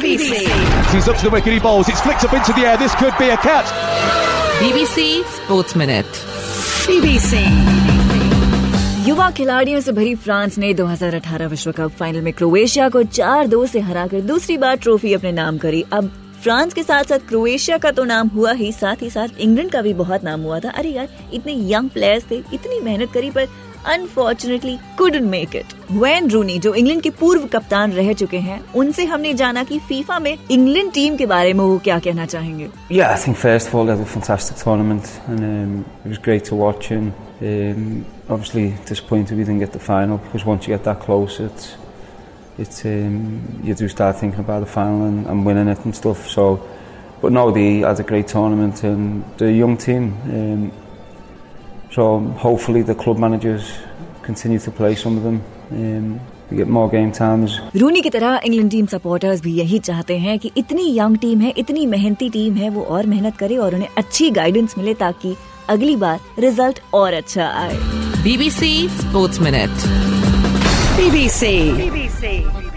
BBC. He's up to the wicket, he bowls. It's flicked up into the air. This could be a catch. BBC Sports Minute. BBC. युवा खिलाड़ियों से भरी France ने 2018 विश्व cup final में Croatia को 4-2 से हराकर दूसरी बार ट्रॉफी अपने नाम करी। अब फ्रांस के साथ साथ क्रोएशिया का तो नाम हुआ ही, साथ ही साथ इंग्लैंड का भी बहुत नाम हुआ था। अरे यार, इतने यंग प्लेयर्स थे, इतनी मेहनत करी, पर unfortunately couldn't make it. Wayne Rooney, जो इंग्लैंड के पूर्व कप्तान रह चुके हैं, उनसे हमने जाना कि फीफा में इंग्लैंड टीम के बारे में वो क्या कहना चाहेंगे। Yeah, I think first of all they had a fantastic tournament and it was great to watch and obviously disappointed we didn't get the final because once you get that close it's you do start thinking about the final and winning it and stuff. So, but no, they had a great tournament and the young team. So hopefully the club managers continue to play some of them. We get more game times. रूनी की तरह England team supporters भी यही चाहते हैं कि इतनी young team है, इतनी मेहनती टीम है, वो और मेहनत करे और उन्हें अच्छी गाइडेंस मिले ताकि अगली बार रिजल्ट और अच्छा आए। BBC Sports Minute. BBC.